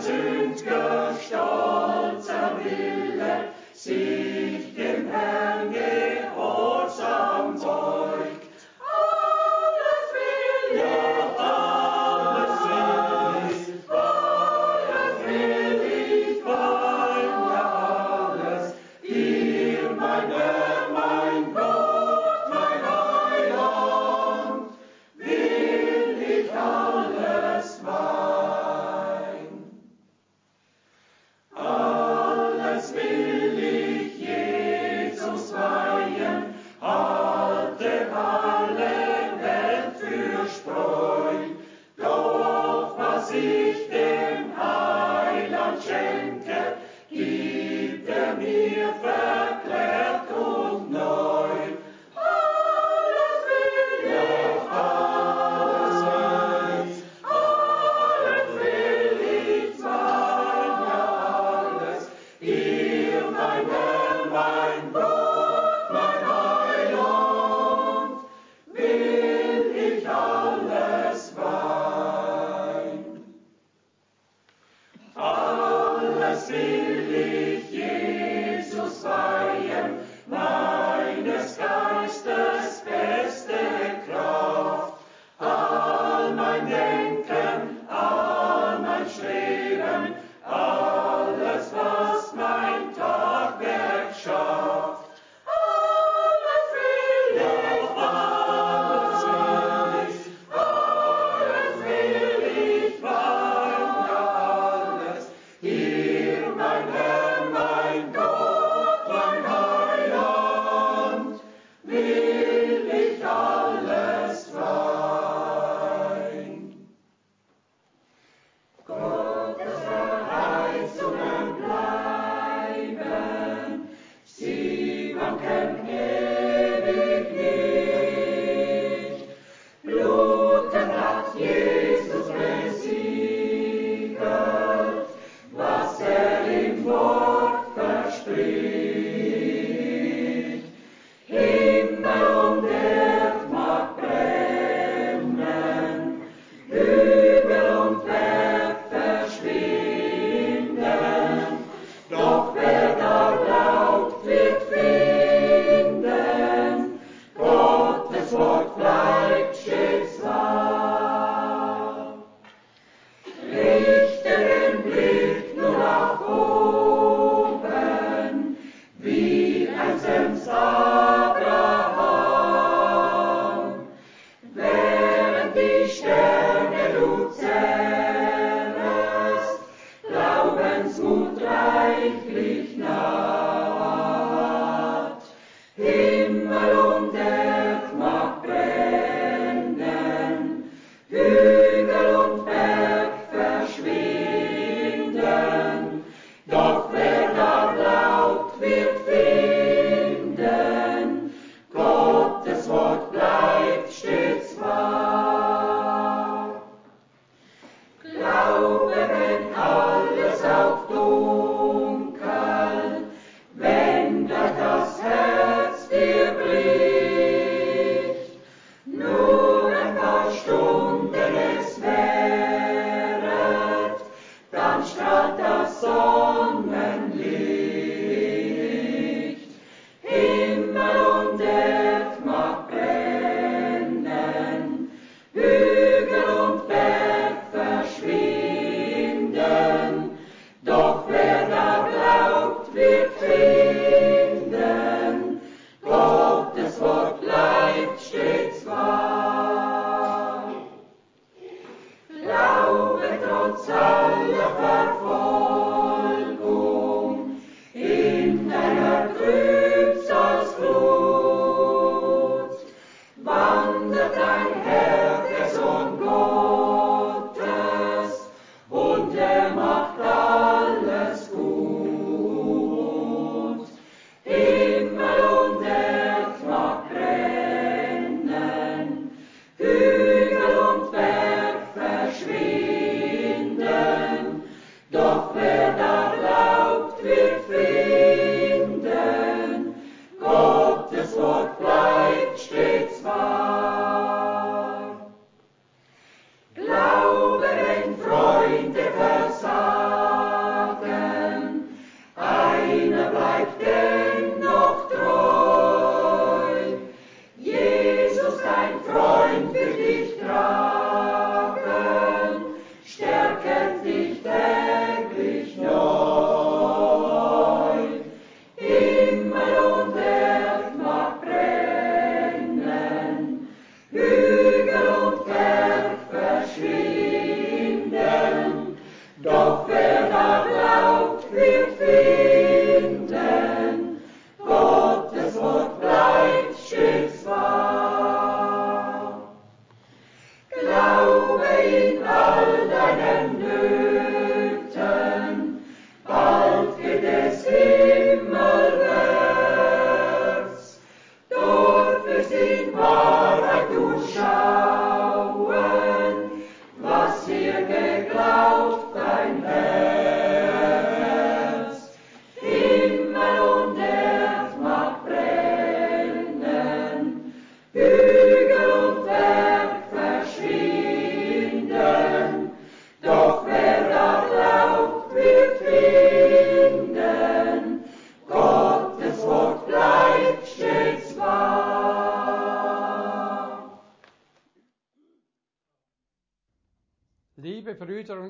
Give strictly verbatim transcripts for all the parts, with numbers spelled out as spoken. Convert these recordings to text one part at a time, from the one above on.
sünd'ger stolzer Wille sich dem Herrn gehorsam beugt. Alles will ich, alles will ich, alles will ich, mein Herr, alles, dir, mein Herr, mein Gott, mein Heiland, will ich alles mein. Alles will ich,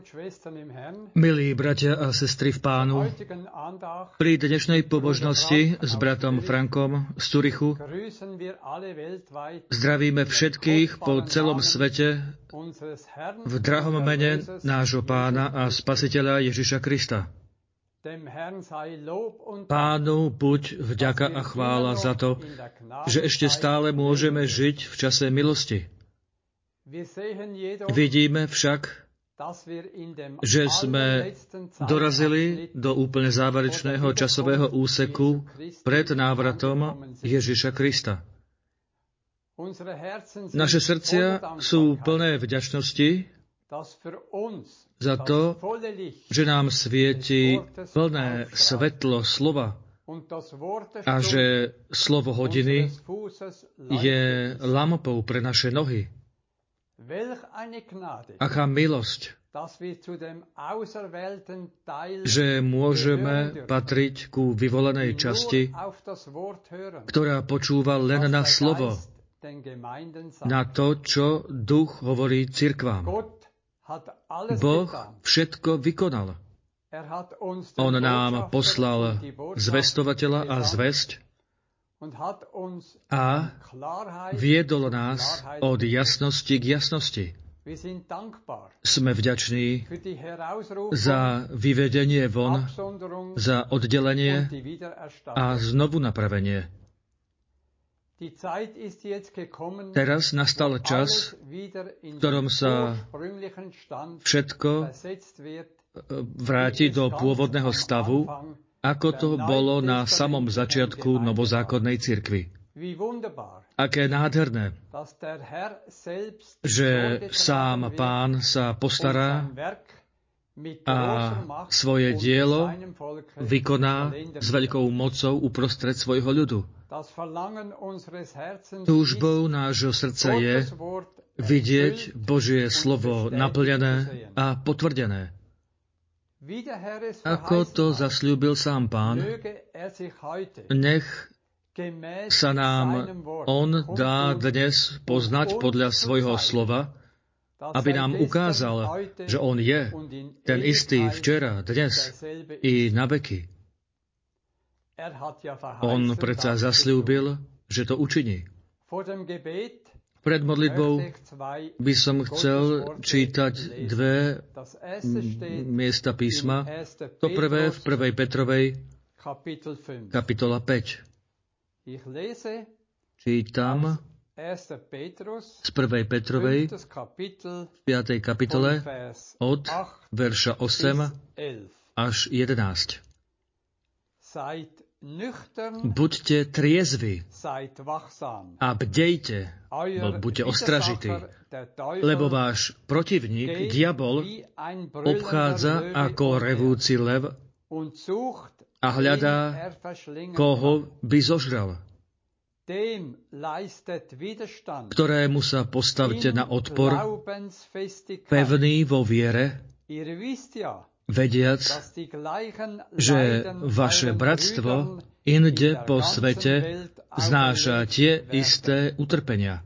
Milí bratia a sestry v Pánu, pri dnešnej pobožnosti s bratom Frankom z Zürichu zdravíme všetkých po celom svete v drahom mene nášho Pána a Spasiteľa Ježiša Krista. Pánu buď vďaka a chvála za to, že ešte stále môžeme žiť v čase milosti. Vidíme však, že sme dorazili do úplne záverečného časového úseku pred návratom Ježiša Krista. Naše srdcia sú plné vďačnosti za to, že nám svieti plné svetlo slova a že slovo hodiny je lampou pre naše nohy. Aká milosť, že môžeme patriť ku vyvolenej časti, ktorá počúva len na slovo, na to, čo Duch hovorí cirkvám. Boh všetko vykonal. On nám poslal zvestovateľa a zvesť a viedol nás od jasnosti k jasnosti. Sme vďační za vyvedenie von, za oddelenie a znovu napravenie. Teraz nastal čas, v ktorom sa všetko vráti do pôvodného stavu, ako to bolo na samom začiatku novozákonnej cirkvi. Aké nádherné, že sám Pán sa postará a svoje dielo vykoná s veľkou mocou uprostred svojho ľudu. Túžbou nášho srdca je vidieť Božie slovo naplnené a potvrdené. Ako to zasľúbil sám Pán, nech sa nám On dá dnes poznať podľa svojho slova, aby nám ukázal, že On je ten istý včera, dnes i na veky. On predsa zasľúbil, že to učiní. Pred modlitbou by som chcel čítať dve miesta písma. To prvé v prvej Petrovej, kapitola päť. Čítam z prvej Petrovej, v piatej kapitole, od verša osem až jedenásť. Buďte triezvi a bdejte, buďte ostražití, lebo váš protivník, diabol, obchádza ako revúci lev a hľadá, koho by zožral. Ktorému sa postavte na odpor, pevný vo viere, vediac, že vaše bratstvo inde po svete znáša tie isté utrpenia.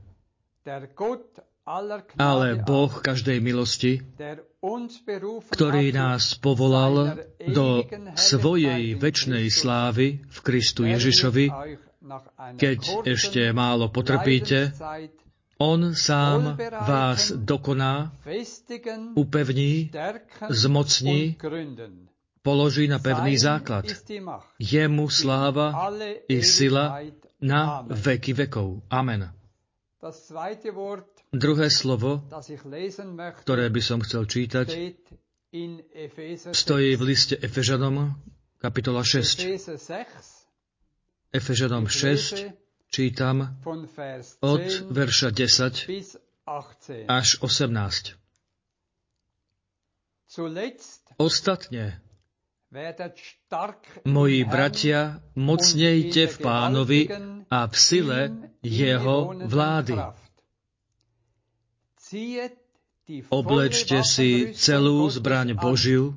Ale Boh každej milosti, ktorý nás povolal do svojej večnej slávy v Kristu Ježišovi, keď ešte málo potrpíte, On sám vás dokoná, upevní, zmocní, položí na pevný základ. Jemu sláva i sila na veky vekov. Amen. Druhé slovo, ktoré by som chcel čítať, stojí v liste Efežanom, kapitola šesť. Efežanom šesť, čítam od verša desať až osemnásť. Ostatne, moji bratia, mocnejte v Pánovi a v sile jeho vlády. Oblečte si celú zbraň Božiu,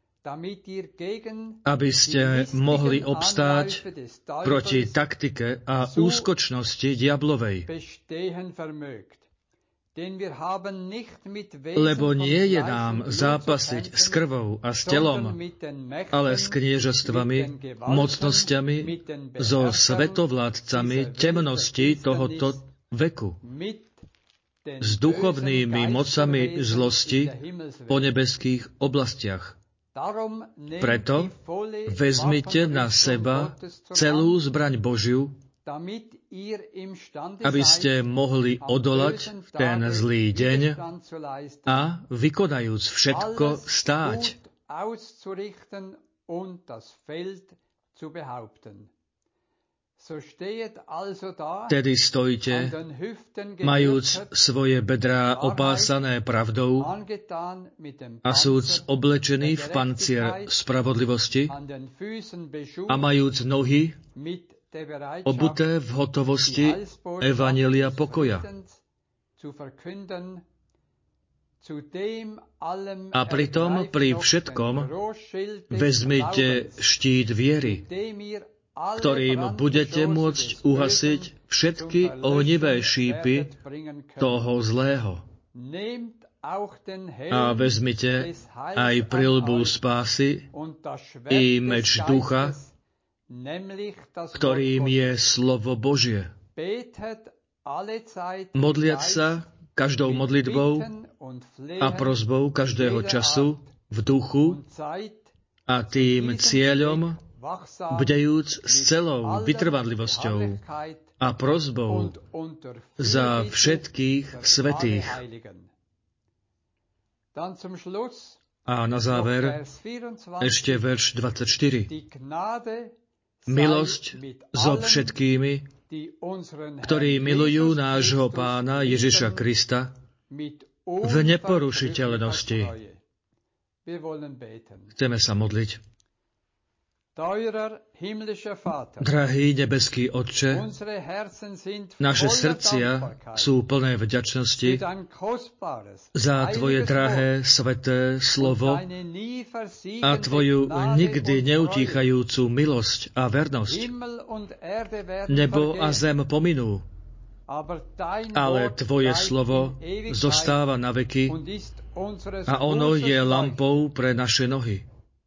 aby ste mohli obstáť proti taktike a úskočnosti diablovej. Lebo nie je nám zápasiť s krvou a s telom, ale s kniežatstvami, mocnosťami, so svetovládcami temnosti tohoto veku, s duchovnými mocami zlosti po nebeských oblastiach. Preto vezmite na seba celú zbraň Božiu, aby ste mohli odolať v ten zlý deň a vykonajúc všetko stáť. Tedy stojte, majúc svoje bedrá opásané pravdou a súc oblečený v pancier spravodlivosti a majúc nohy obuté v hotovosti evanjelia pokoja. A pritom pri všetkom vezmite štít viery, ktorým budete môcť uhasiť všetky ohnivé šípy toho zlého. A vezmite aj prilbu spásy i meč ducha, ktorým je slovo Božie. Modliať sa každou modlitbou a prosbou každého času v duchu a tým cieľom bdejúc s celou vytrvanlivosťou a prosbou za všetkých svätých. A na záver ešte verš dvadsaťštyri. Milosť so všetkými, ktorí milujú nášho Pána Ježiša Krista v neporušiteľnosti. Chceme sa modliť. Drahý nebeský Otče, naše srdcia sú plné vďačnosti za Tvoje drahé, sveté slovo a Tvoju nikdy neutíchajúcu milosť a vernosť. Nebo a zem pominú, ale Tvoje slovo zostáva na veky a ono je lampou pre naše nohy.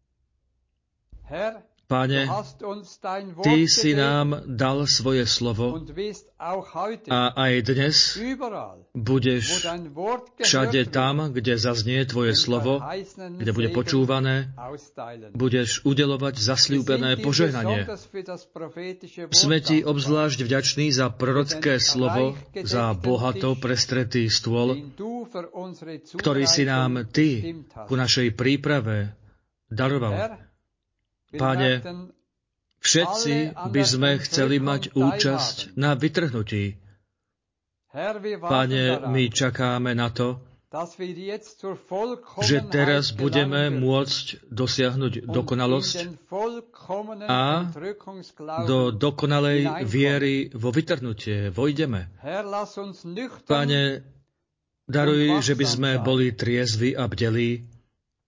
Pane, Ty si nám dal svoje slovo a aj dnes budeš všade tam, kde zaznie Tvoje slovo, kde bude počúvané, budeš udeľovať zasľúbené požehnanie. Sme Ti obzvlášť vďační za prorocké slovo, za bohato prestretý stôl, ktorý si nám Ty ku našej príprave daroval. Páne, všetci by sme chceli mať účasť na vytrhnutí. Páne, my čakáme na to, že teraz budeme môcť dosiahnuť dokonalosť a do dokonalej viery vo vytrhnutie vojdeme. Páne, daruj, že by sme boli triezvi a bdelí,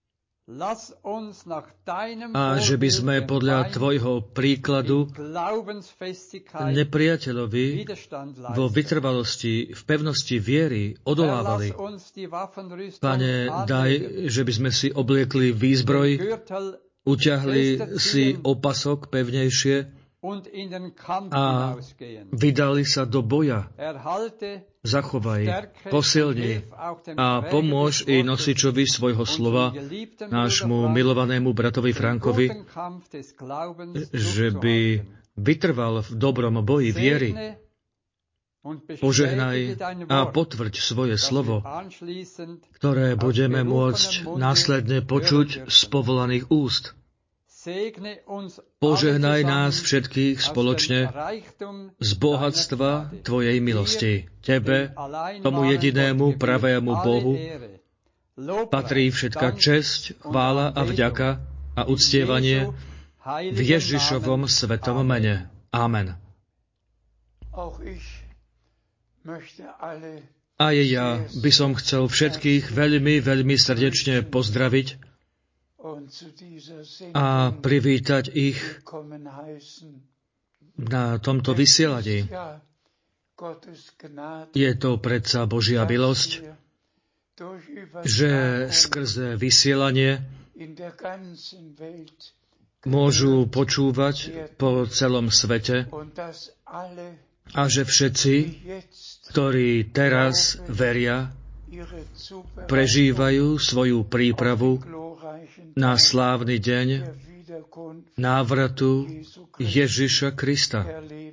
a že by sme podľa Tvojho príkladu nepriateľovi vo vytrvalosti, v pevnosti viery odolávali. Pane, daj, že by sme si obliekli výzbroj, uťahli si opasok pevnejšie a vydali sa do boja. Zachovaj, posilni a pomôž i nosičovi svojho slova, nášmu milovanému bratovi Frankovi, že by vytrval v dobrom boji viery. Požehnaj a potvrď svoje slovo, ktoré budeme môcť následne počuť z povolaných úst. Požehnaj nás všetkých spoločne z bohatstva Tvojej milosti. Tebe, tomu jedinému pravému Bohu, patrí všetka česť, chvála a vďaka a uctievanie v Ježišovom svetom mene. Amen. Aj ja by som chcel všetkých veľmi, veľmi srdečne pozdraviť a privítať ich na tomto vysielaní. Je to predsa Božia milosť, že skrze vysielanie môžu počúvať po celom svete a že všetci, ktorí teraz veria, prežívajú svoju prípravu na slávny deň návratu Ježiša Krista.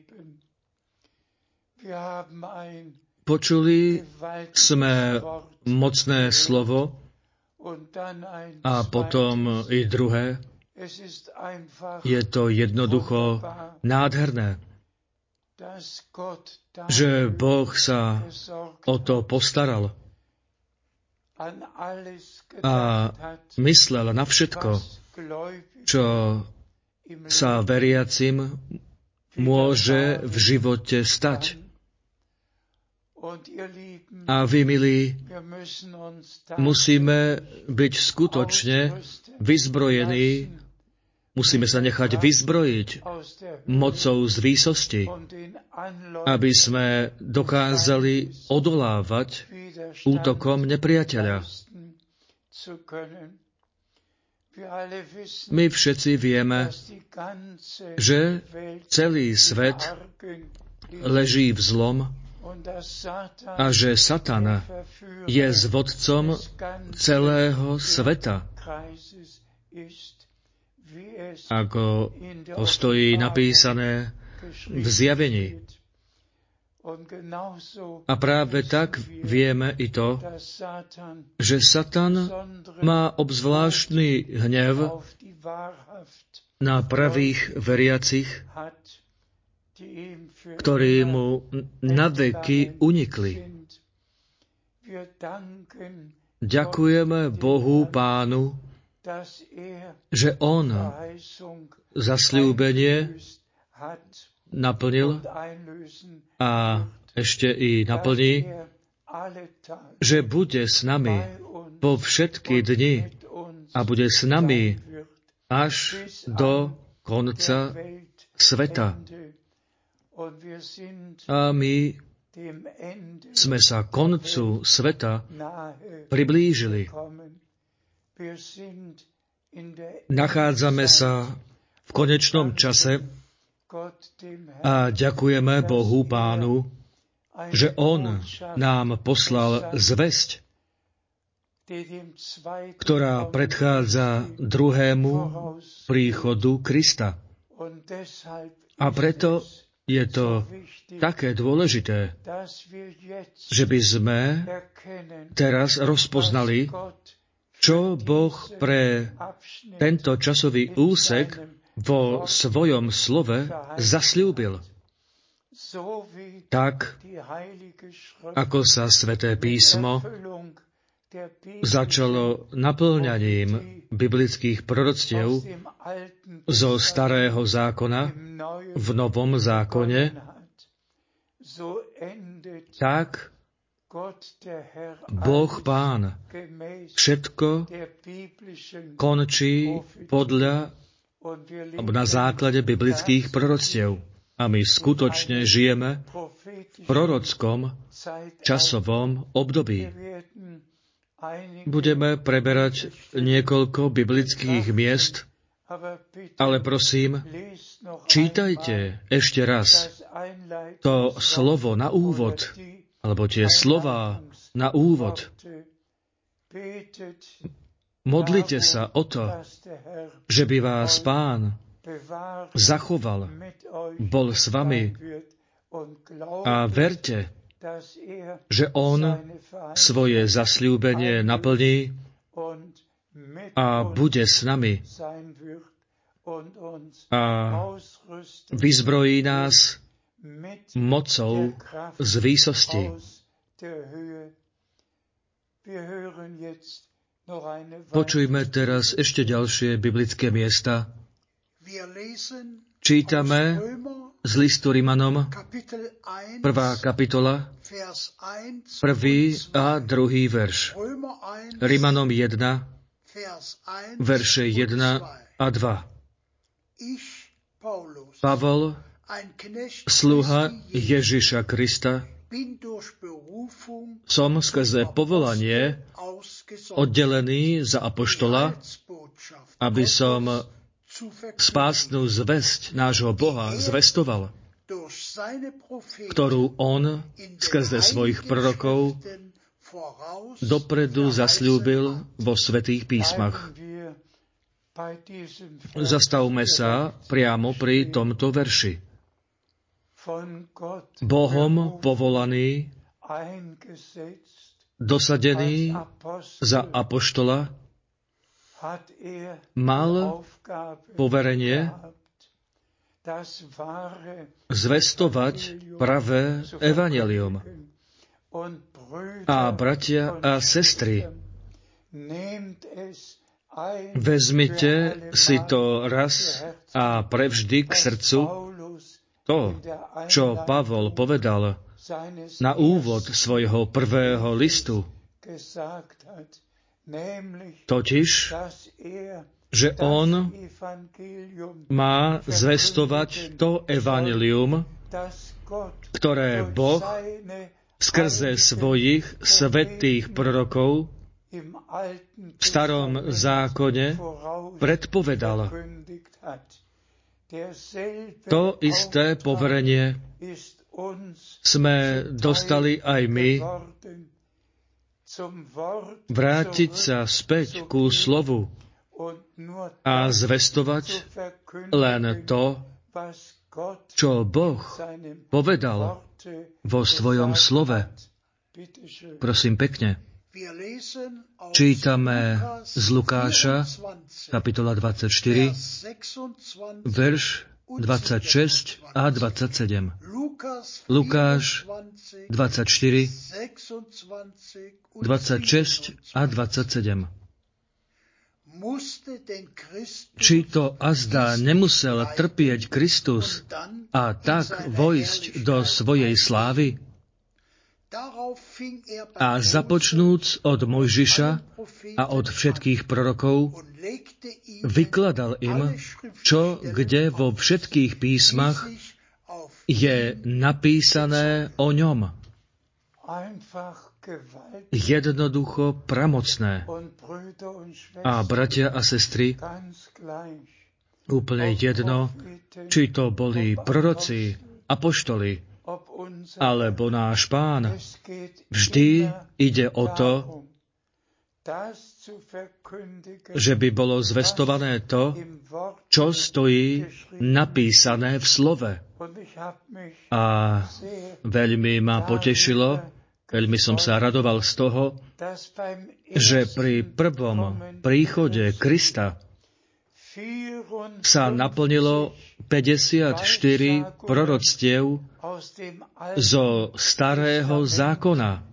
Počuli sme mocné slovo a potom i druhé. Je to jednoducho nádherné, že Boh sa o to postaral a myslel na všetko, čo sa veriacim môže v živote stať. A vy, milí, musíme byť skutočne vyzbrojení, musíme sa nechať vyzbrojiť mocou z výsosti, aby sme dokázali odolávať útokom nepriateľa. My všetci vieme, že celý svet leží v zlom a že Satan je zvodcom celého sveta. Ako to stojí napísané v Zjavení. A práve tak vieme i to, že Satan má obzvláštny hnev na pravých veriacich, ktorí mu naveky unikli. Ďakujeme Bohu Pánu, že On zasľúbenie naplnil a ešte i naplní, že bude s nami po všetky dni a bude s nami až do konca sveta. A my sme sa koncu sveta priblížili. Nachádzame sa v konečnom čase a ďakujeme Bohu Pánu, že On nám poslal zvesť, ktorá predchádza druhému príchodu Krista. A preto je to také dôležité, že by sme teraz rozpoznali, čo Boh pre tento časový úsek vo svojom slove zasľúbil. Tak, ako sa Sväté písmo začalo naplňaním biblických proroctiev zo Starého zákona v Novom zákone, tak Boh Pán všetko končí podľa alebo na základe biblických proroctiev. A my skutočne žijeme v prorockom časovom období. Budeme preberať niekoľko biblických miest, ale prosím, čítajte ešte raz to slovo na úvod, alebo tie slová na úvod. Modlite sa o to, že by vás Pán zachoval, bol s vami a verte, že On svoje zasľúbenie naplní a bude s nami a vyzbrojí nás mocou z výsosti. Počujme teraz ešte ďalšie biblické miesta. Čítame z listu Rimanom, prvá kapitola, prvý a druhý verš. Rimanom jeden, verše jeden a dva. Pavol, sluha Ježiša Krista, som skrze povolanie oddelený za apoštola, aby som spásnu zvesť nášho Boha zvestoval, ktorú on skrze svojich prorokov dopredu zasľúbil vo svätých písmach. Zastavme sa priamo pri tomto verši. Bohom povolaný, dosadený za apoštola, mal poverenie zvestovať pravé evanjelium. A bratia a sestry, vezmite si to raz a prevždy k srdcu, to, čo Pavol povedal na úvod svojho prvého listu, totiž, že on má zvestovať to evanjelium, ktoré Boh skrze svojich svätých prorokov v starom zákone predpovedal. To isté poverenie sme dostali aj my, vrátiť sa späť ku slovu a zvestovať len to, čo Boh povedal vo svojom slove. Prosím pekne. Čítame z Lukáša, kapitola dvadsaťštyri, verš dvadsaťšesť a dvadsaťsedem. Lukáš dvadsaťštyri, dvadsaťšesť a dvadsaťsedem. Či to azda nemusel trpieť Kristus a tak vojsť do svojej slávy? A započnúc od Mojžiša a od všetkých prorokov, vykladal im, čo kde vo všetkých písmach je napísané o ňom. Jednoducho pramocné. A bratia a sestry, úplne jedno, či to boli proroci, apoštoli, alebo náš Pán, vždy ide o to, že by bolo zvestované to, čo stojí napísané v slove. A veľmi ma potešilo, veľmi som sa radoval z toho, že pri prvom príchode Krista sa naplnilo päťdesiatštyri proroctiev zo starého zákona.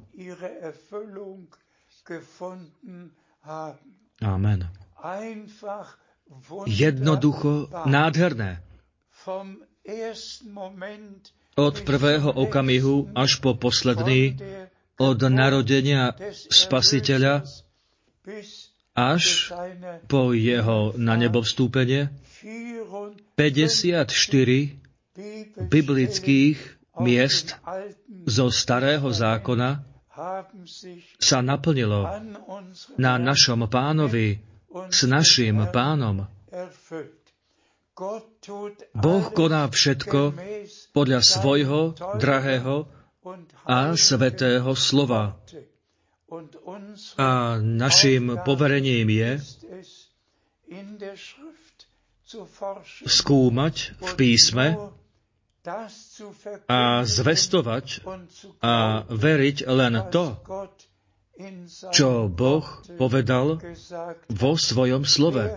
Amen. Jednoducho nádherné. Od prvého okamihu až po posledný, od narodenia Spasiteľa až po jeho na nebo vstúpenie, päťdesiatštyri biblických miest zo starého zákona sa naplnilo na našom Pánovi s naším Pánom. Boh koná všetko podľa svojho drahého a svätého slova. A naším poverením je skúmať v písme a zvestovať a veriť len to, čo Boh povedal vo svojom slove.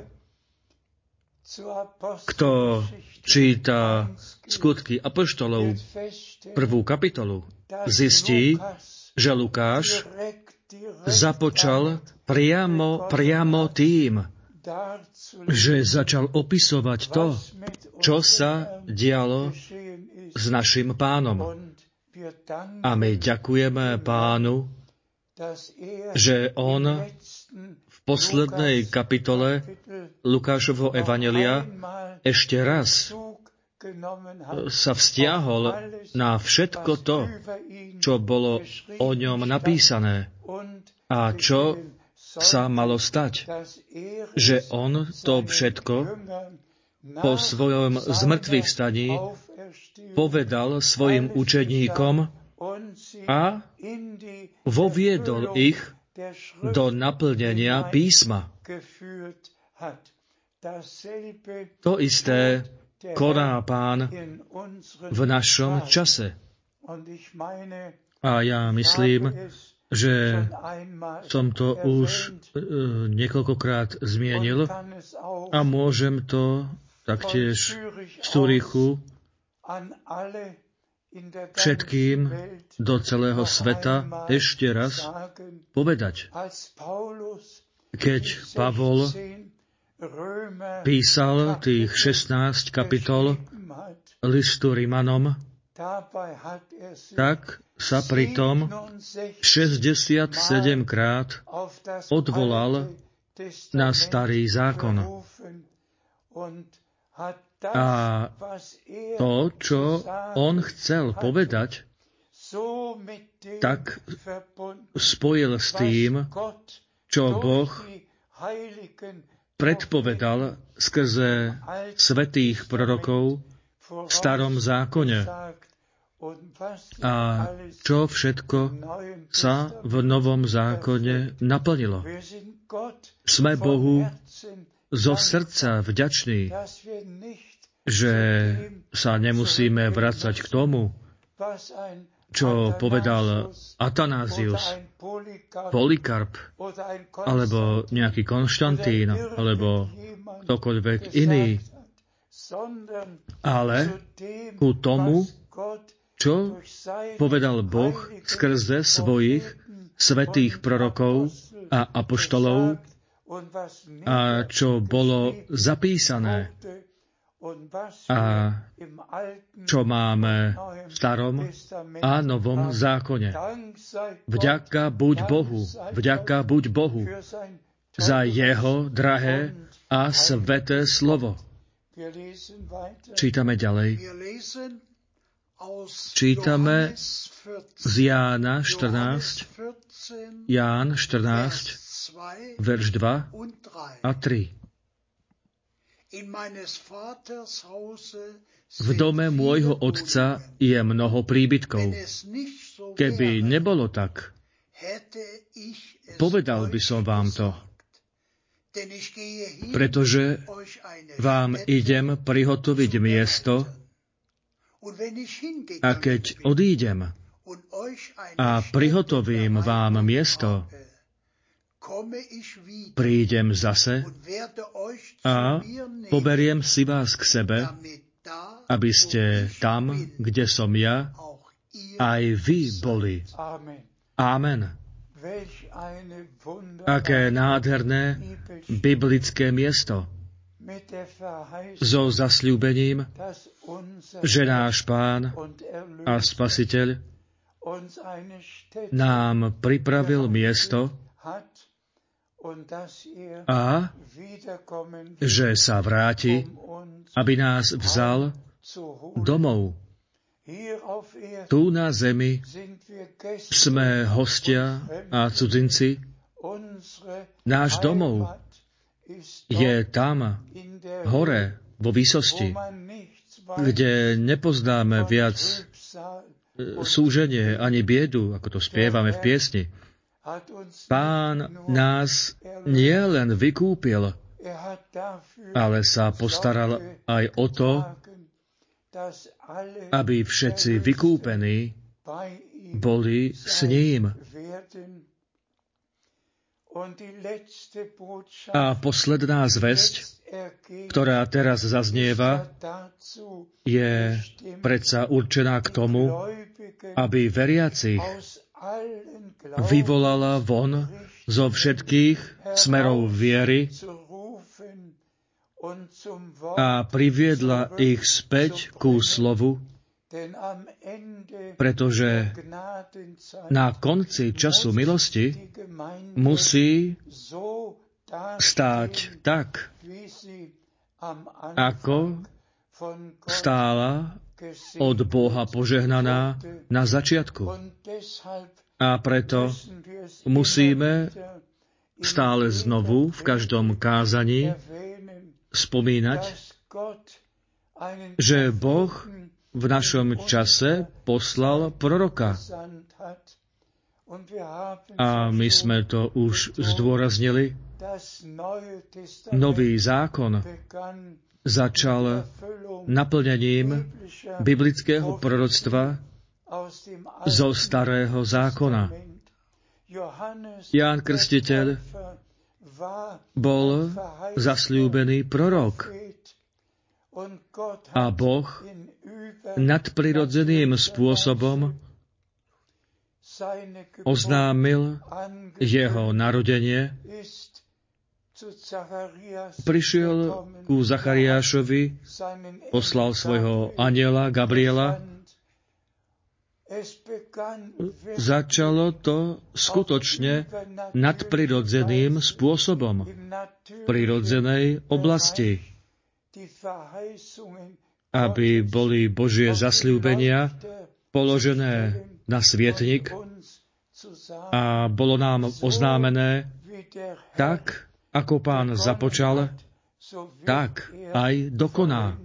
Kto číta Skutky apoštolov, prvú kapitolu, zistí, že Lukáš započal priamo, priamo tým, že začal opisovať to, čo sa dialo s našim Pánom. A my ďakujeme Pánu, že on v poslednej kapitole Lukášovho evanjelia ešte raz sa vzťahol na všetko to, čo bolo o ňom napísané a čo sa malo stať, že on to všetko po svojom zmŕtvychvstaní povedal svojim učeníkom a voviedol ich do naplnenia písma. To isté koná Pán v našom čase. A ja myslím, že som to už niekoľkokrát zmienil a môžem to taktiež v Zürichu všetkým do celého sveta ešte raz povedať. Keď Pavol písal tých šestnásť kapitol listu Rimanom, tak sa pritom šesťdesiatsedem krát odvolal na Starý zákon. A to, čo on chcel povedať, tak spojil s tým, čo Boh predpovedal skrze svätých prorokov v Starom zákone. A čo všetko sa v Novom zákone naplnilo. Sme Bohu zo srdca vďační, že sa nemusíme vracať k tomu, čo povedal Atanázius, Polikarp, alebo nejaký Konštantín, alebo ktokoľvek iný, ale ku tomu, čo povedal Boh skrze svojich svätých prorokov a apoštolov a čo bolo zapísané a čo máme v Starom a Novom zákone. Vďaka buď Bohu, vďaka buď Bohu za jeho drahé a sveté slovo. Čítame ďalej. Čítame z Jána štrnásť, Ján štrnásť, verš dva a tri. V dome môjho otca je mnoho príbytkov. Keby nebolo tak, povedal by som vám to. Pretože vám idem prihotoviť miesto, a keď odídem a prihotovím vám miesto, prídem zase a poberiem si vás k sebe, aby ste tam, kde som ja, aj vy boli. Amen. Aké nádherné biblické miesto so zasľúbením, že náš Pán a Spasiteľ nám pripravil miesto a že sa vráti, aby nás vzal domov. Tu na zemi sme hostia a cudzinci. Náš domov je tam, hore, vo výsosti, kde nepoznáme viac súženie ani biedu, ako to spievame v piesni. Pán nás nielen vykúpil, ale sa postaral aj o to, aby všetci vykúpení boli s ním. A posledná zvesť, ktorá teraz zaznieva, je predsa určená k tomu, aby veriacich vyvolala von zo všetkých smerov viery a priviedla ich späť ku slovu, pretože na konci času milosti musí stáť tak, ako stála od Boha požehnaná na začiatku. A preto musíme stále znovu v každom kázaní spomínať, že Boh v našom čase poslal proroka. A my sme to už zdôraznili. Nový zákon začal naplnením biblického proroctva zo Starého zákona. Ján Krstiteľ bol zasľúbený prorok a Boh nadprirodzeným spôsobom oznámil jeho narodenie. Prišiel ku Zachariášovi, poslal svojho anjela Gabriela. Začalo to skutočne nadprirodzeným spôsobom v prirodzenej oblasti, aby boli Božie zasľúbenia položené na svietnik a bolo nám oznámené, tak ako Pán započal, tak aj dokoná.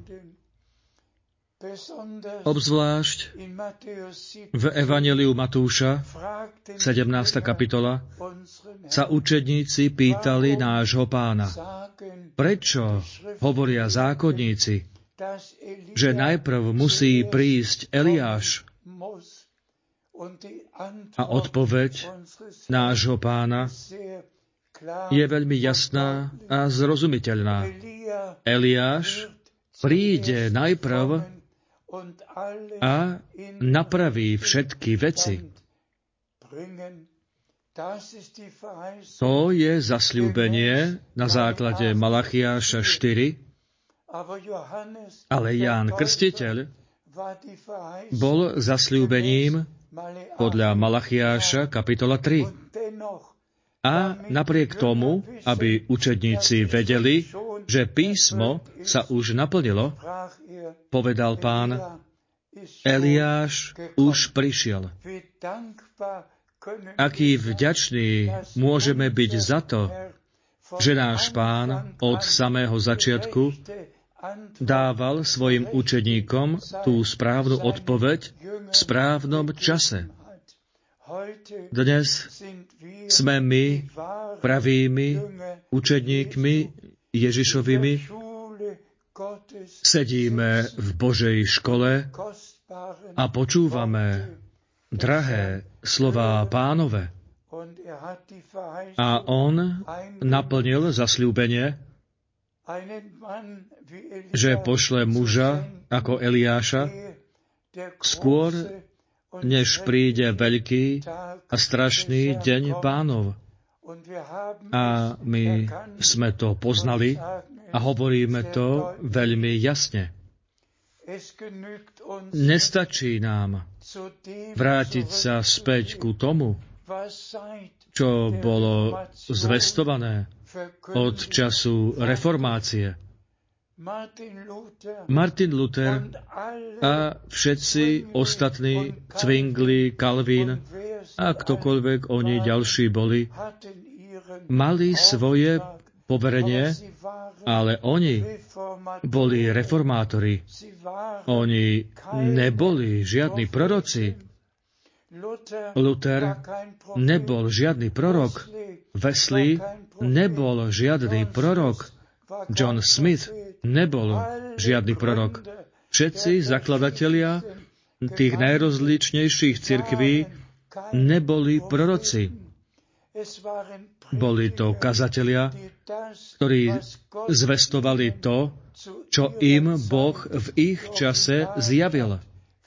Obzvlášť v Evanjeliu Matúša, sedemnásta kapitola, sa učedníci pýtali nášho Pána, prečo hovoria zákonníci, že najprv musí prísť Eliáš. A odpoveď nášho Pána je veľmi jasná a zrozumiteľná. Eliáš príde najprv a napraví všetky veci. To je zasľúbenie na základe Malachiáša štyri, ale Ján Krstiteľ bol zasľúbením podľa Malachiáša kapitola tri. A napriek tomu, aby učedníci vedeli, že písmo sa už naplnilo, povedal Pán, Eliáš už prišiel. Aký vďačný môžeme byť za to, že náš Pán od samého začiatku dával svojim učeníkom tú správnu odpoveď v správnom čase. Dnes sme my pravými učeníkmi Ježišovými, sedíme v Božej škole a počúvame drahé slová Pánove. A on naplnil zasľúbenie, že pošle muža ako Eliáša skôr, než príde veľký a strašný deň Pánov. A my sme to poznali a hovoríme to veľmi jasne. Nestačí nám vrátiť sa späť ku tomu, čo bolo zvestované od času reformácie. Martin Luther a všetci ostatní, Zwingli, Calvin a ktokoľvek oni ďalší boli, mali svoje poverenie, ale oni boli reformátori. Oni neboli žiadni proroci. Luther nebol žiadny prorok. Wesley nebol žiadny prorok. John Smith nebol žiadny prorok. Všetci zakladatelia tých najrozličnejších cirkví neboli proroci. Boli to kazatelia, ktorí zvestovali to, čo im Boh v ich čase zjavil.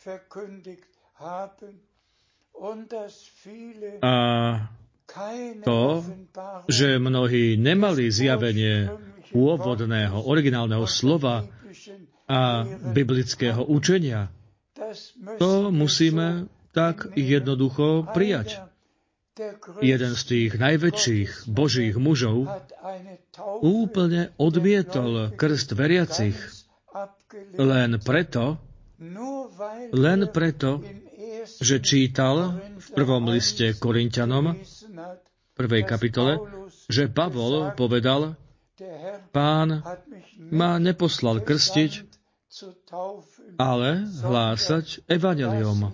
A to, že mnohí nemali zjavenie pôvodného, originálneho slova a biblického učenia, to musíme tak jednoducho prijať. Jeden z tých najväčších Božích mužov úplne odmietol krst veriacich len preto, len preto, že čítal v prvom liste Korinťanom, v prvej kapitole, že Pavol povedal, Pán ma neposlal krstiť, ale hlásať evanjelium.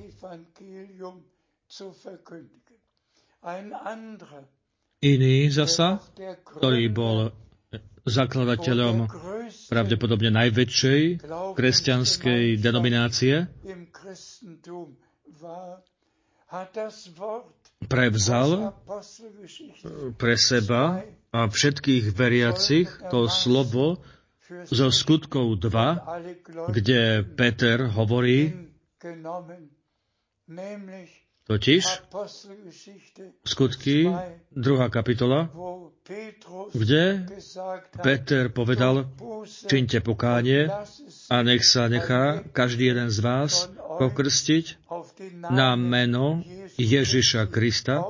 Iný zasa, ktorý bol zakladateľom pravdepodobne najväčšej kresťanskej denominácie, prevzal pre seba a všetkých veriacich to slovo zo Skutkov dva, kde Peter hovorí, totiž Skutky, druhá kapitola, kde Peter povedal, čiňte pokánie a nech sa nechá každý jeden z vás pokrstiť na meno Ježiša Krista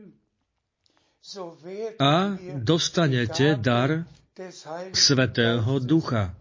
a dostanete dar Svätého Ducha.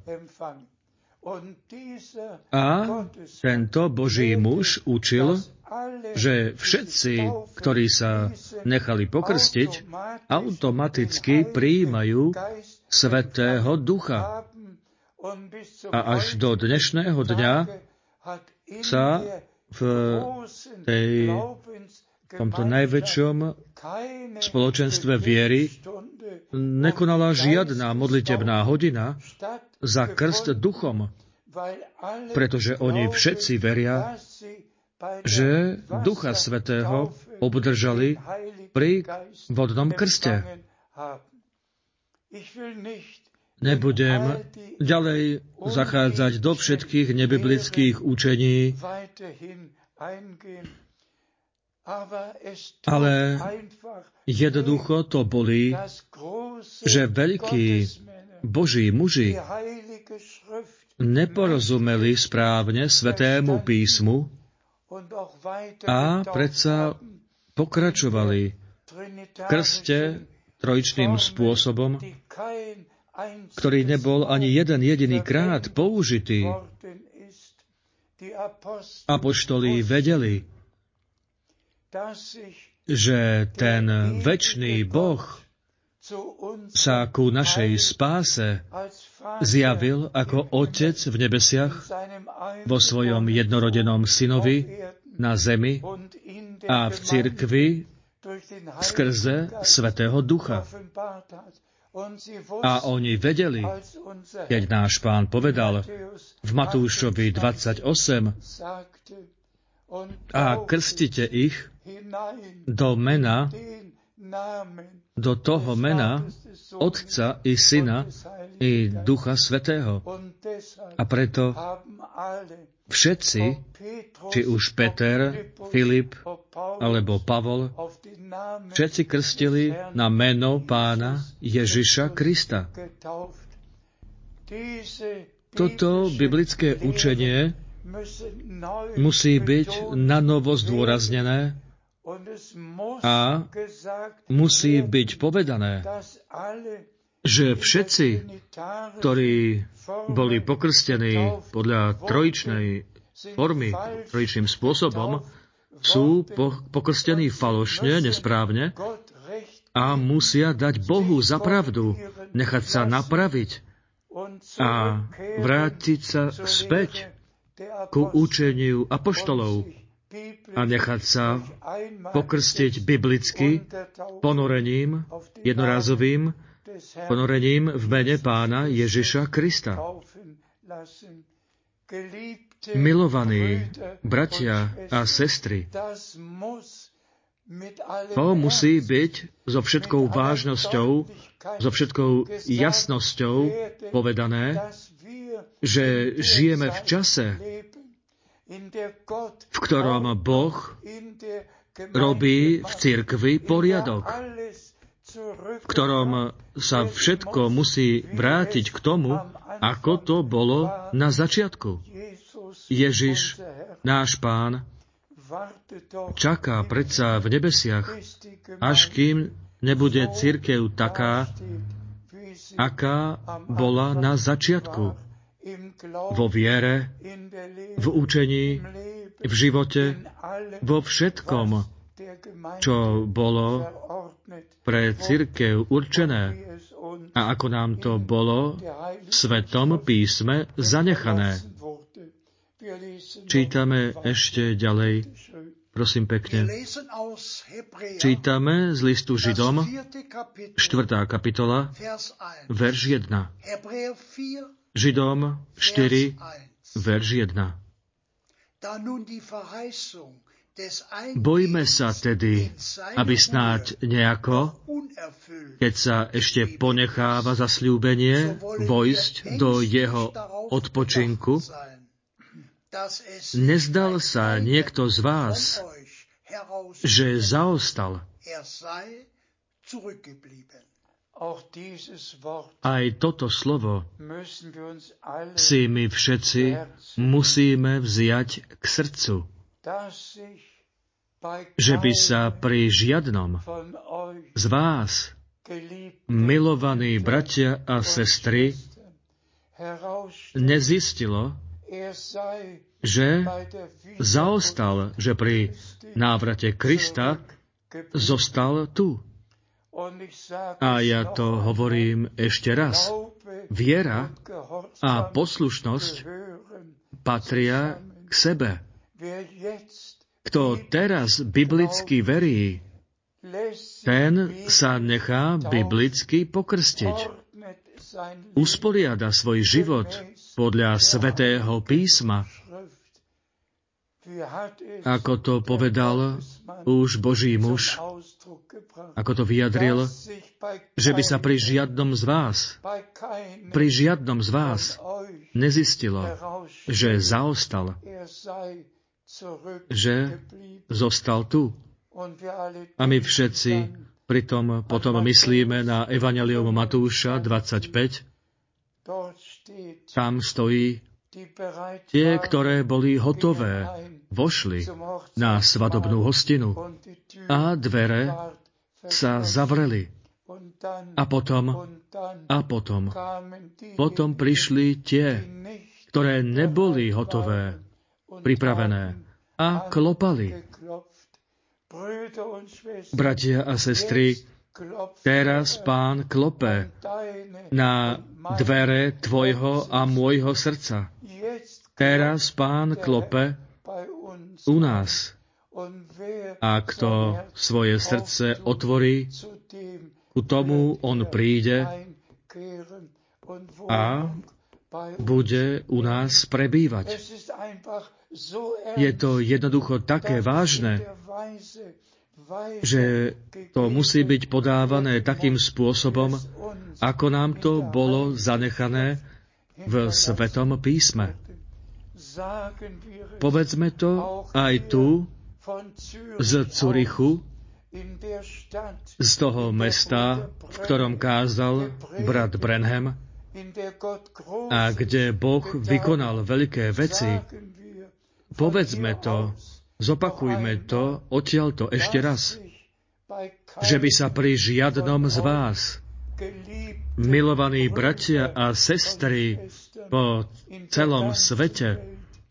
A tento Boží muž učil, že všetci, ktorí sa nechali pokrstiť, automaticky prijímajú Svätého Ducha. A až do dnešného dňa sa v tej, tomto najväčšom spoločenstve viery nekonala žiadna modlitebná hodina za krst duchom, pretože oni všetci veria, že Ducha Svätého obdržali pri vodnom krste. Nebudem ďalej zachádzať do všetkých nebiblických učení, ale jednoducho to boli, že veľkí Boží muži neporozumeli správne Svätému písmu a predsa pokračovali v krste trojičným spôsobom, ktorý nebol ani jeden jediný krát použitý. Apoštoli vedeli, že ten večný Boh sa ku našej spáse zjavil ako Otec v nebesiach vo svojom jednorodenom synovi na zemi a v cirkvi skrze Svätého Ducha. A oni vedeli, keď náš Pán povedal v Matúšovi dvadsaťosem, a krstite ich do mena, do toho mena Otca i Syna i Ducha Svätého. A preto všetci, či už Peter, Filip alebo Pavol, všetci krstili na meno Pána Ježiša Krista. Toto biblické učenie musí byť nanovo zdôraznené a musí byť povedané, že všetci, ktorí boli pokrstení podľa trojičnej formy, trojičným spôsobom, sú po- pokrstení falošne, nesprávne a musia dať Bohu za pravdu, nechať sa napraviť a vrátiť sa späť ku učeniu apoštolov a nechať sa pokrstiť biblicky ponorením, jednorázovým ponorením v mene Pána Ježiša Krista. Milovaní bratia a sestry, to musí byť so všetkou vážnosťou, so všetkou jasnosťou povedané, že žijeme v čase, v ktorom Boh robí v cirkvi poriadok, v ktorom sa všetko musí vrátiť k tomu, ako to bolo na začiatku. Ježiš, náš Pán, čaká predsa v nebesiach, až kým nebude cirkev taká, aká bola na začiatku. vo viere, v učení, v živote, vo všetkom, čo bolo pre cirkev určené a ako nám to bolo v Svetom písme zanechané. Čítame ešte ďalej, prosím pekne. Čítame z listu Židom, štvrtá kapitola, verš jeden. Židom štyri, verš jeden. Bojme sa tedy, aby snáď nejako, keď sa ešte ponecháva zasľúbenie, vojsť do jeho odpočinku, nezdal sa niekto z vás, že zaostal. Aj toto slovo si my všetci musíme vziať k srdcu, že by sa pri žiadnom z vás, milovaní bratia a sestry, nezistilo, že zaostal, že pri návrate Krista zostal tu. A ja to hovorím ešte raz. Viera a poslušnosť patria k sebe. Kto teraz biblicky verí, ten sa nechá biblicky pokrstiť. Usporiada svoj život podľa Svätého písma. Ako to povedal už Boží muž, ako to vyjadril, že by sa pri žiadnom z vás, pri žiadnom z vás nezistilo, že zaostal, že zostal tu. A my všetci pritom potom myslíme na Evanjelium Matúša dvadsaťpäť. Tam stojí: tie, ktoré boli hotové, vošli na svadobnú hostinu a dvere sa zavreli. A potom, a potom, potom prišli tie, ktoré neboli hotové, pripravené a klopali. Bratia a sestry, teraz Pán klope na dvere tvojho a môjho srdca. Teraz Pán klope u nás. A kto svoje srdce otvorí, ku tomu on príde a bude u nás prebývať. Je to jednoducho také vážne, že to musí byť podávané takým spôsobom, ako nám to bolo zanechané v Svetom písme. Povedzme to aj tu, z Zurichu, z toho mesta, v ktorom kázal brat Branham, a kde Boh vykonal veľké veci. Povedzme to, zopakujme to, odtiaľto ešte raz, že by sa pri žiadnom z vás, milovaní bratia a sestry po celom svete,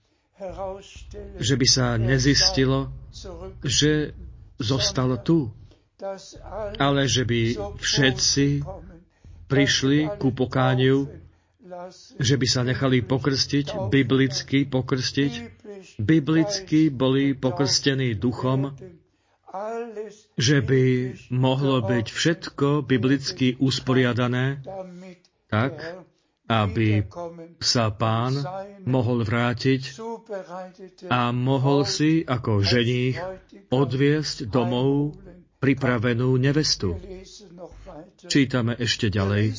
že by sa nezistilo, že zostal tu, ale že by všetci prišli ku pokániu, že by sa nechali pokrstiť, biblicky pokrstiť, biblicky boli pokrstení duchom, že by mohlo byť všetko biblicky usporiadané tak, aby sa Pán mohol vrátiť a mohol si ako ženích odviesť domov pripravenú nevestu. Čítame ešte ďalej.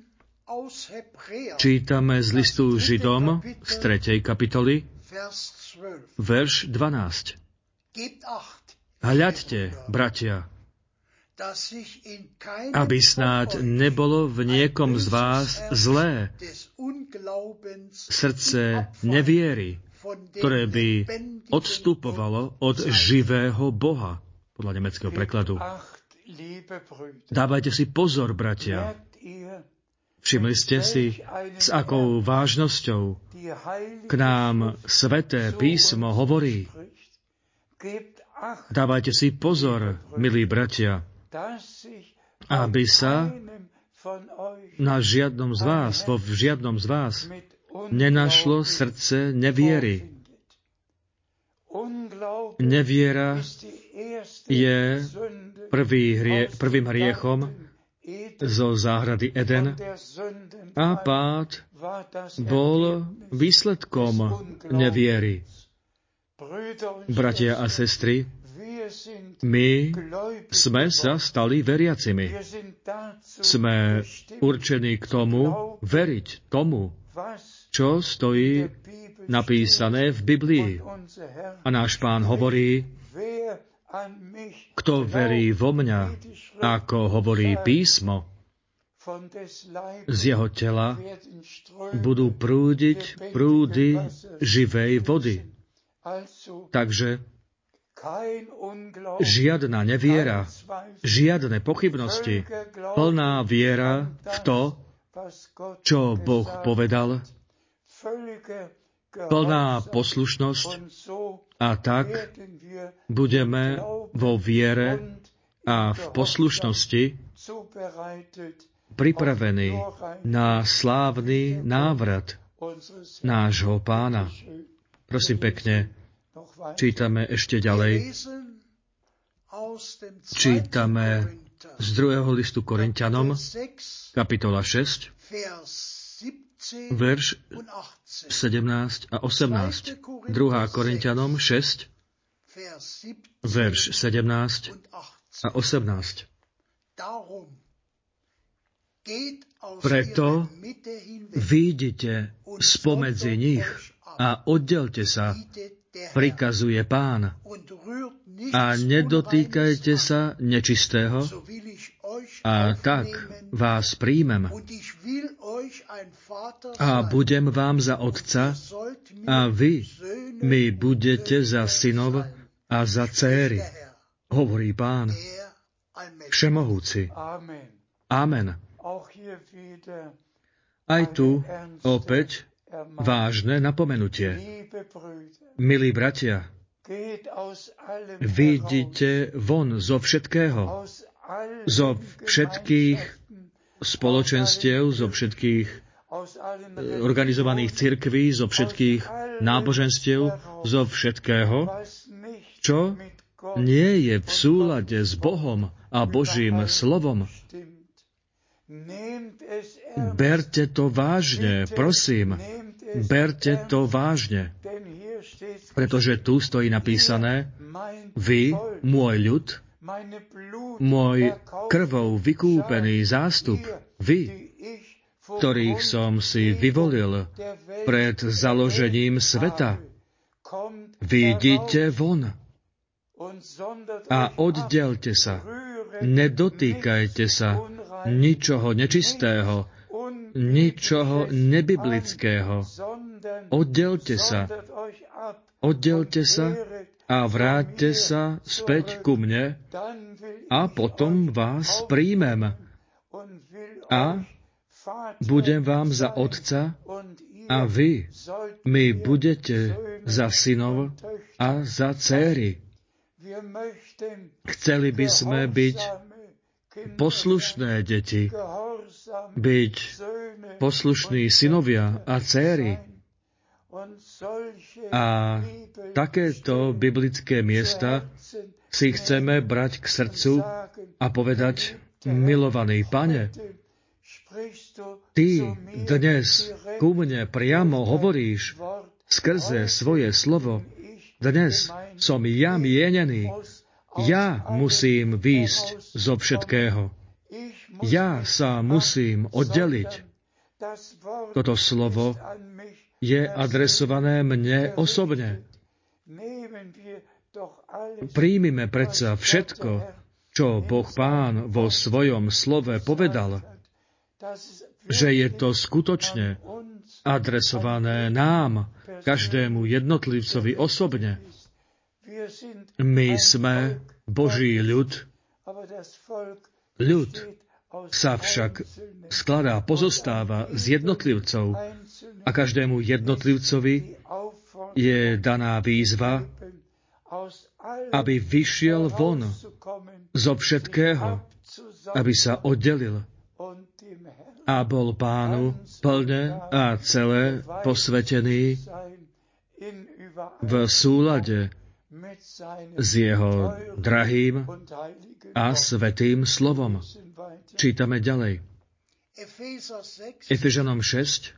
Čítame z listu Židom z tretej kapitoly, verš dvanásť. Hľaďte, bratia, aby snáď nebolo v niekom z vás zlé srdce neviery, ktoré by odstupovalo od živého Boha, podľa nemeckého prekladu. Dávajte si pozor, bratia. Všimli ste si, s akou vážnosťou k nám Sväté písmo hovorí. Dávajte si pozor, milí bratia, aby sa na žiadnom z vás, vo žiadnom z vás nenašlo srdce neviery. Neviera je prvý hrie, prvým hriechom zo záhrady Eden a pád bol výsledkom neviery. Bratia a sestry, my sme sa stali veriacimi. Sme určení k tomu veriť tomu, čo stojí napísané v Biblii. A náš Pán hovorí, kto verí vo mňa, ako hovorí písmo, z jeho tela budú prúdiť prúdy živej vody. Takže žiadna neviera, žiadne pochybnosti, plná viera v to, čo Boh povedal, plná poslušnosť, a tak budeme vo viere a v poslušnosti pripravení na slávny návrat nášho Pána. Prosím pekne, čítame ešte ďalej. Čítame z druhého listu Korinťanom, kapitola šesť, verš sedemnásť a osemnásť. druhá Korinťanom šesť, verš sedemnásť a osemnásť. Preto vyjdite spomedzi nich a oddelte sa, prikazuje Pán, a nedotýkajte sa nečistého, a tak vás príjmem. A budem vám za otca, a vy mi budete za synov a za céry, hovorí Pán Všemohúci. Amen. Aj tu opäť vážne napomenutie. Milí bratia, vyjdite von zo všetkého, zo všetkých spoločenstiev, zo všetkých organizovaných cirkví, zo všetkých náboženstiev, zo všetkého, čo nie je v súlade s Bohom a Božím slovom. Berte to vážne, prosím, berte to vážne, pretože tu stojí napísané: vy, môj ľud, môj krvou vykúpený zástup, vy, ktorých som si vyvolil pred založením sveta, vyjdite von a oddelte sa, nedotýkajte sa ničoho nečistého, ničoho nebiblického. Oddelte sa, oddelte sa a vráťte sa späť ku mne a potom vás príjmem a budem vám za otca a vy mi budete za synov a za céry. Chceli by sme byť poslušné deti, byť poslušní synovia a céry. A takéto biblické miesta si chceme brať k srdcu a povedať: milovaný Pane, Ty dnes ku mne priamo hovoríš skrze svoje slovo. Dnes som ja mienený. Ja musím výjsť zo všetkého. Ja sa musím oddeliť. Toto slovo je adresované mne osobne. Príjmime predsa všetko, čo Boh Pán vo svojom slove povedal, že je to skutočne adresované nám, každému jednotlivcovi osobne. My sme Boží ľud. Ľud sa však skladá, pozostáva z jednotlivcov a každému jednotlivcovi je daná výzva, aby vyšiel von zo všetkého, aby sa oddelil a bol Pánu plne a celé posvetený v súlade s jeho drahým a svätým slovom. Čítame ďalej. Efežanom šesť,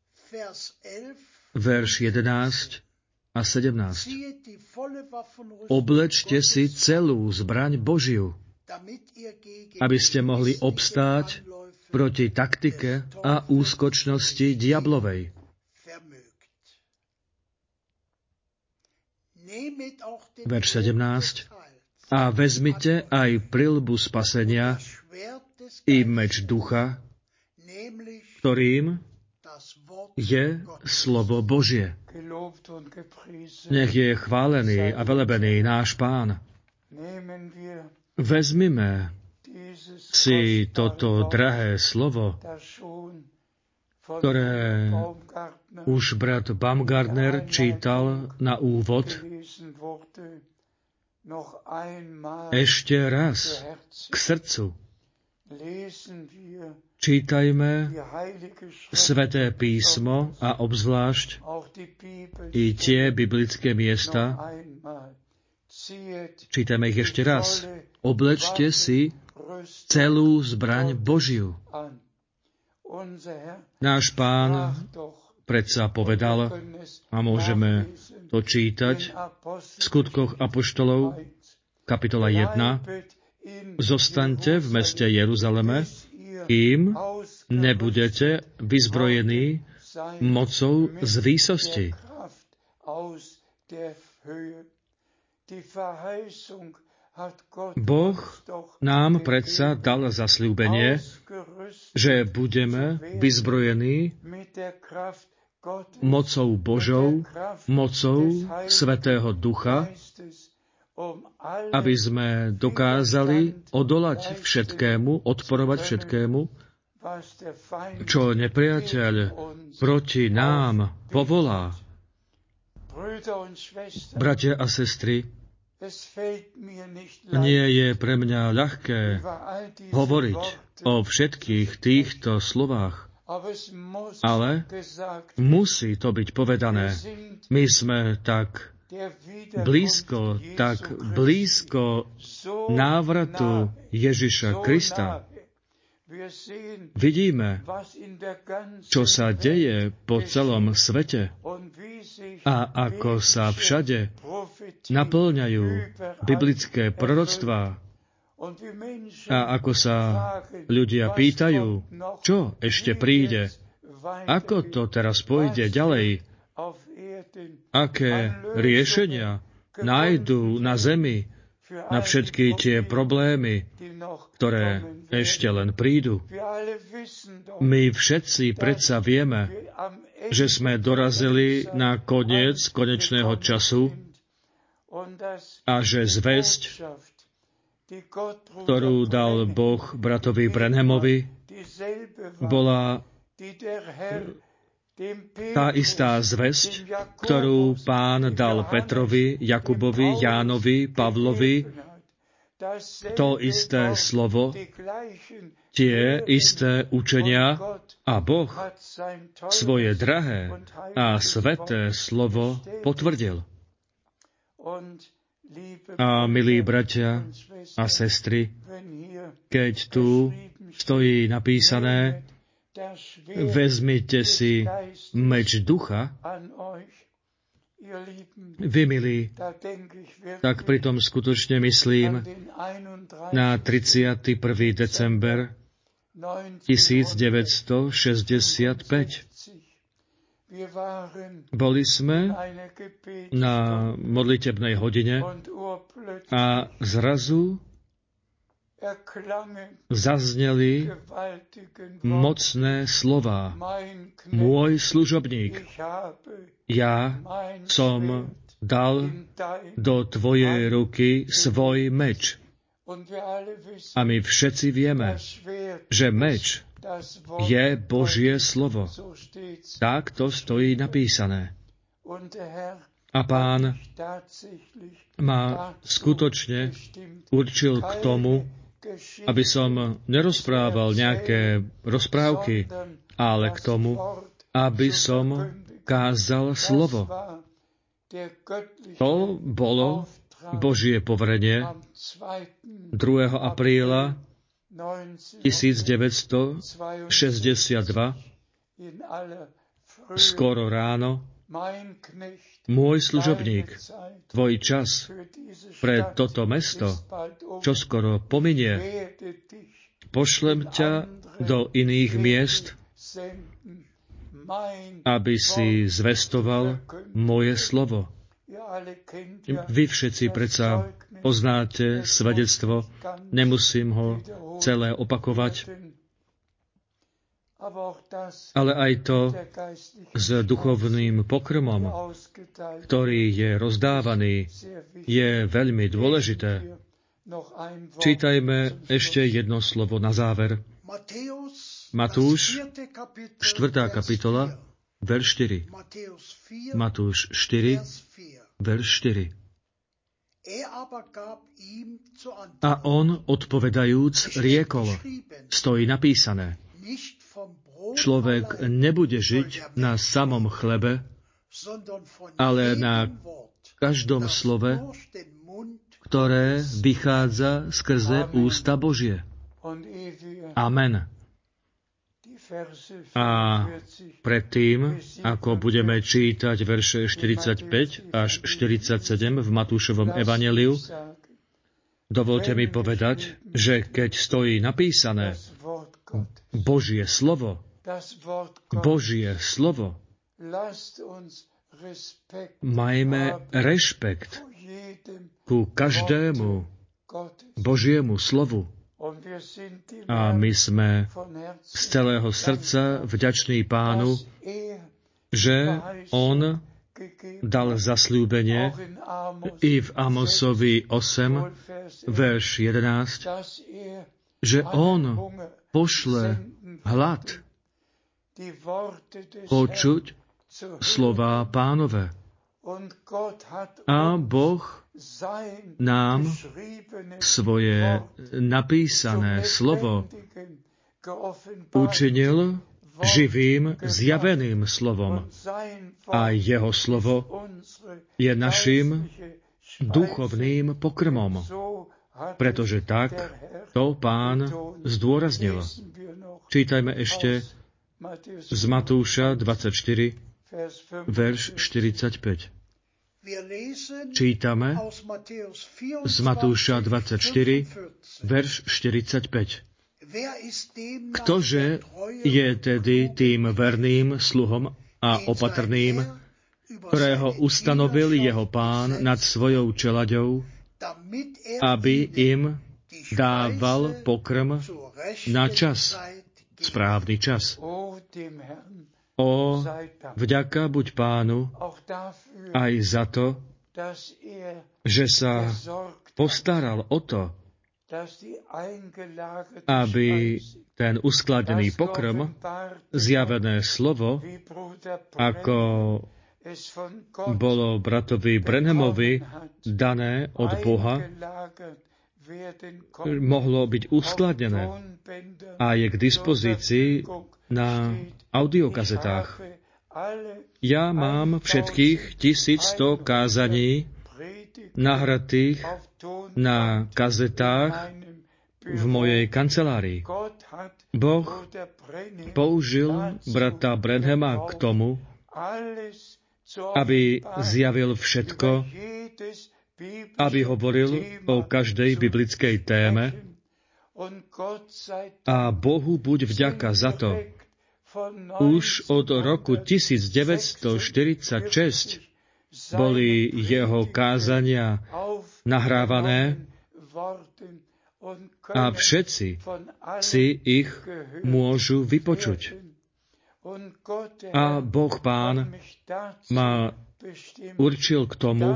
verš jedenásť a sedemnásť. Oblečte si celú zbraň Božiu, aby ste mohli obstáť proti taktike a úskočnosti diablovej. Verš sedemnásť. A vezmite aj prilbu spasenia i meč ducha, ktorým je slovo Božie. Nech je chválený a velebený náš Pán. Vezmime si toto drahé slovo, ktoré už brat Baumgartner čítal na úvod, ešte raz k srdcu. Čítajme Sväté písmo a obzvlášť i tie biblické miesta. Čítajme ich ešte raz. Oblečte si celú zbraň Božiu. Náš Pán predsa povedal, a môžeme to čítať, v Skutkoch apoštolov, kapitola jedna, zostaňte v meste Jeruzaleme, kým nebudete vyzbrojení mocou z výsosti. Boh nám predsa dal zasľúbenie, že budeme vyzbrojení mocou Božou, mocou Svätého Ducha, aby sme dokázali odolať všetkému, odporovať všetkému, čo nepriateľ proti nám povolá. Bratia a sestry, nie je pre mňa ľahké hovoriť o všetkých týchto slovách, ale musí to byť povedané. My sme tak blízko, tak blízko návratu Ježiša Krista. Vidíme, čo sa deje po celom svete a ako sa všade naplňajú biblické proroctvá a ako sa ľudia pýtajú, čo ešte príde, ako to teraz pôjde ďalej, aké riešenia nájdú na zemi na všetky tie problémy, ktoré ešte len prídu. My všetci predsa vieme, že sme dorazili na koniec konečného času a že zvesť, ktorú dal Boh bratovi Branhamovi, bola tá istá zvesť, ktorú Pán dal Petrovi, Jakubovi, Jánovi, Pavlovi, to isté slovo, tie isté učenia a Boh svoje drahé a sveté slovo potvrdil. A milí bratia a sestry, keď tu stojí napísané, vezmite si meč ducha, vy, milí, tak pritom skutočne myslím na tridsiateho prvého december devätnásťstošesťdesiatpäť. Boli sme na modlitebnej hodine a zrazu zazneli mocné slová. Môj služobník, ja som dal do tvojej ruky svoj meč. A my všetci vieme, že meč je Božie slovo. Tak to stojí napísané. A Pán ma skutočne určil k tomu, aby som nerozprával nejaké rozprávky, ale k tomu, aby som kázal slovo. To bolo Božie poverenie druhého apríla tisícdeväťstošesťdesiatdva skoro ráno. Môj služobník, tvoj čas pre toto mesto čoskoro pominie. Pošlem ťa do iných miest, aby si zvestoval moje slovo. Vy všetci predsa poznáte svedectvo, nemusím ho celé opakovať, ale aj to s duchovným pokrmom, ktorý je rozdávaný, je veľmi dôležité. Čítajme ešte jedno slovo na záver. Matúš, štvrtá kapitola, verš štyri. Matúš štyri, verš štyri. A on, odpovedajúc, riekol, stojí napísané, človek nebude žiť na samom chlebe, ale na každom slove, ktoré vychádza skrze ústa Božie. Amen. A predtým, ako budeme čítať verše štyridsaťpäť až štyridsaťsedem v Matúšovom evanjeliu, dovolte mi povedať, že keď stojí napísané Božie slovo, Božie slovo, majme rešpekt ku každému Božiemu slovu. A my sme z celého srdca vďační Pánu, že On dal zasľúbenie i v Amosovi osem, verš jedenásť, že On pošle hlad počuť slová Pánove. A Boh nám svoje napísané slovo učinil živým, zjaveným slovom. A jeho slovo je našim duchovným pokrmom. Pretože tak to Pán zdôraznil. Čítajme ešte z Matúša dvadsaťštyri, verš štyridsaťpäť. Čítame z Matúša dvadsaťštyri, verš štyridsaťpäť. Ktože je tedy tým verným sluhom a opatrným, ktorého ustanovil jeho Pán nad svojou čeľaďou, aby im dával pokrm na čas, správny čas. O, vďaka buď Pánu aj za to, že sa postaral o to, aby ten uskladnený pokrm, zjavené slovo, ako bolo bratovi Branhamovi dané od Boha, mohlo byť uskladnené a je k dispozícii na audiokazetách. Ja mám všetkých tisícsto kázaní nahratých na kazetách v mojej kancelárii. Boh použil brata Branhama k tomu, aby zjavil všetko, aby hovoril o každej biblickej téme, a Bohu buď vďaka za to. Už od roku devätnásťstoštyridsaťšesť boli jeho kázania nahrávané a všetci si ich môžu vypočuť. A Boh Pán ma určil k tomu,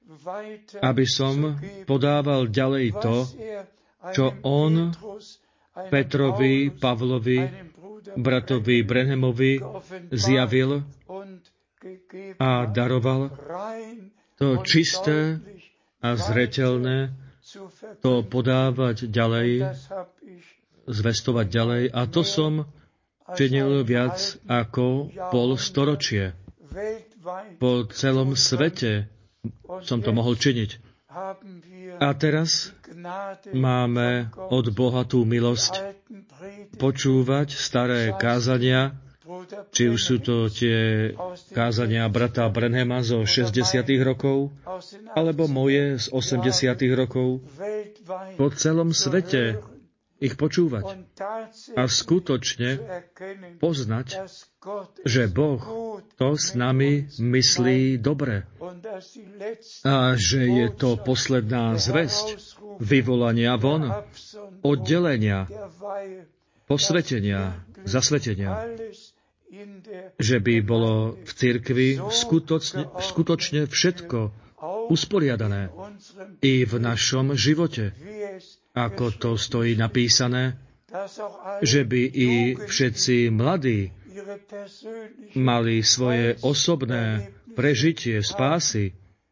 aby som podával ďalej to, čo On Petrovi, Pavlovi, bratovi Branhamovi zjavil a daroval to čisté a zreteľné, to podávať ďalej, zvestovať ďalej. A to som činil viac ako pol storočie. Po celom svete som to mohol činiť. A teraz máme od Boha tú milosť počúvať staré kázania, či už sú to tie kázania brata Branhama zo šesťdesiatych rokov, alebo moje z osemdesiatych rokov, po celom svete ich počúvať a skutočne poznať, že Boh to s nami myslí dobre a že je to posledná zvesť vyvolania von, oddelenia, posvetenia, zasvetenia, že by bolo v cirkvi skutočne, skutočne všetko usporiadané i v našom živote, ako to stojí napísané, že by i všetci mladí mali svoje osobné prežitie spásy,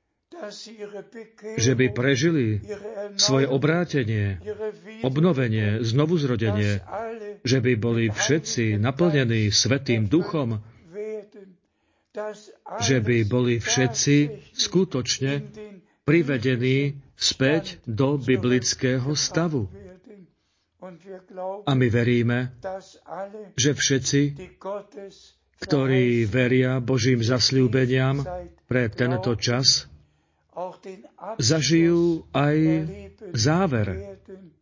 že by prežili svoje obrátenie, obnovenie, znovuzrodenie, že by boli všetci naplnení Svätým Duchom, že by boli všetci skutočne privedení späť do biblického stavu. A my veríme, že všetci, ktorí veria Božím zasľúbeniam pre tento čas, zažijú aj záver.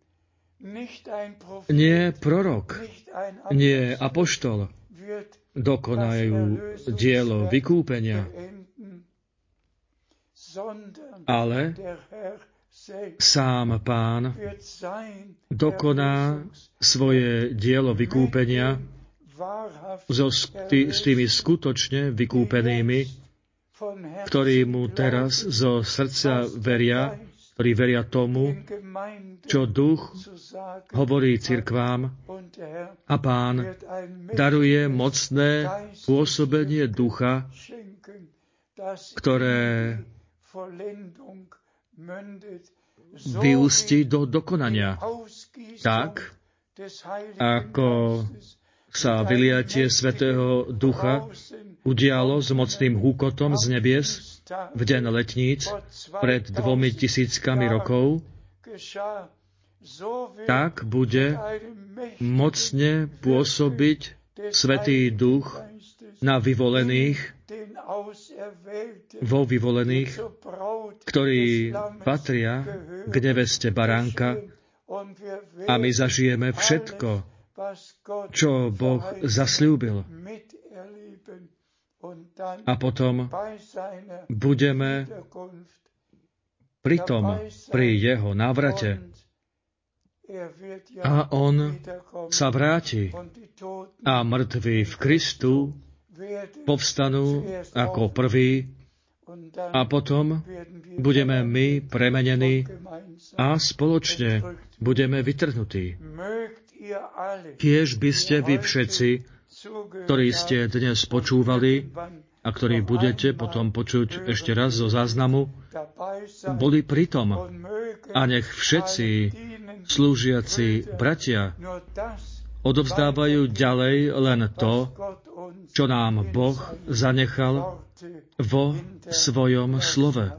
Nie prorok, nie apoštol dokonajú dielo vykúpenia, ale sám Pán dokoná svoje dielo vykúpenia so sti, s tými skutočne vykúpenými, ktorí mu teraz zo srdca veria, ktorí veria tomu, čo Duch hovorí cirkvám, a Pán daruje mocné pôsobenie Ducha, ktoré vyústi do dokonania. Tak, ako sa vyliatie Svätého Ducha udialo s mocným húkotom z nebies v deň letníc pred dvomi tisíckami rokov, tak bude mocne pôsobiť Svätý Duch na vyvolených, vo vyvolených, ktorí patria k neveste Baránka, a my zažijeme všetko, čo Boh zasľúbil. A potom budeme pritom pri jeho návrate a on sa vráti a mŕtvi v Kristu povstanú ako prví a potom budeme my premenení a spoločne budeme vytrhnutí. Kiež by ste vy všetci, ktorí ste dnes počúvali a ktorí budete potom počuť ešte raz zo záznamu, boli pritom. A nech všetci slúžiaci bratia odovzdávajú ďalej len to, čo nám Boh zanechal vo svojom slove.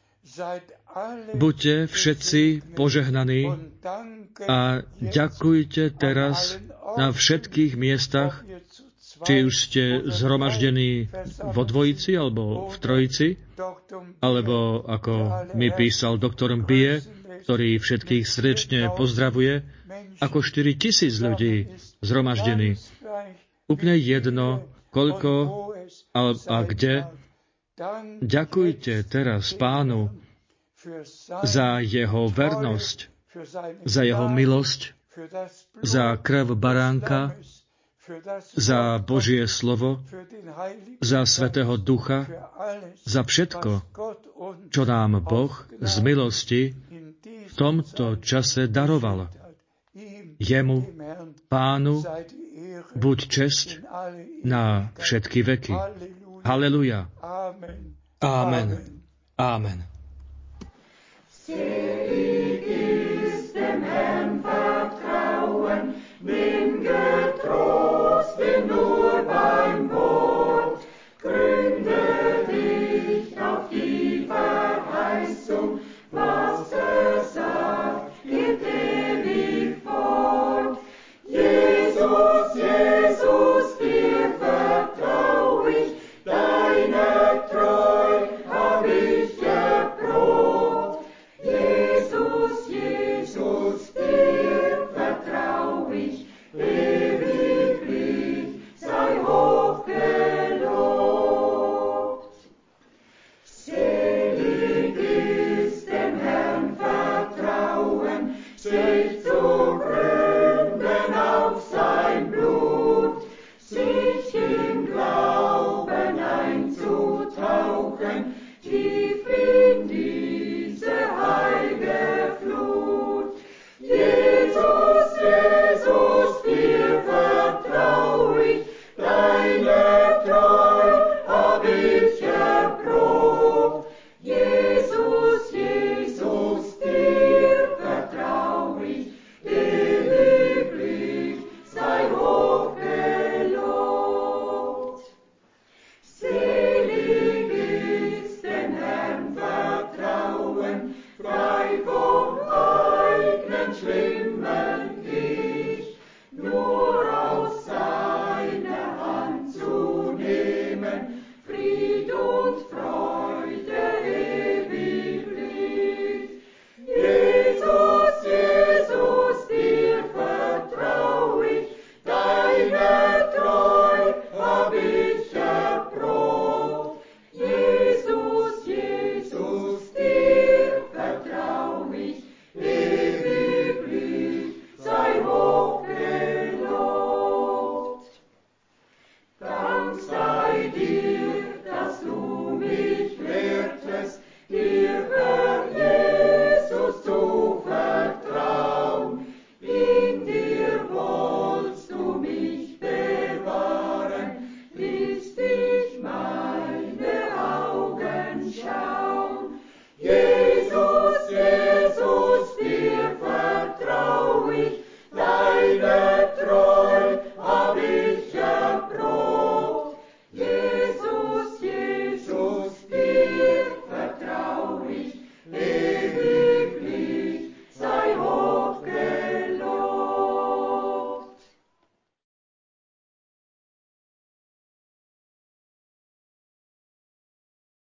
Buďte všetci požehnaní a ďakujte teraz na všetkých miestach, či už ste zhromaždení vo dvojici alebo v trojici, alebo ako mi písal doktor Mbie, ktorý všetkých srdečne pozdravuje, ako štyri tisíc ľudí zhromaždení. Úplne jedno, koľko a, a kde. Ďakujte teraz Pánu za jeho vernosť, za jeho milosť, za krv baránka, za Božie slovo, za Svätého Ducha, za všetko, čo nám Boh z milosti v tomto čase daroval. Jemu, Pánu, buď česť na všetky veky. Halleluja. Amen. Amen. Selig ist dem Herrn vertrauen,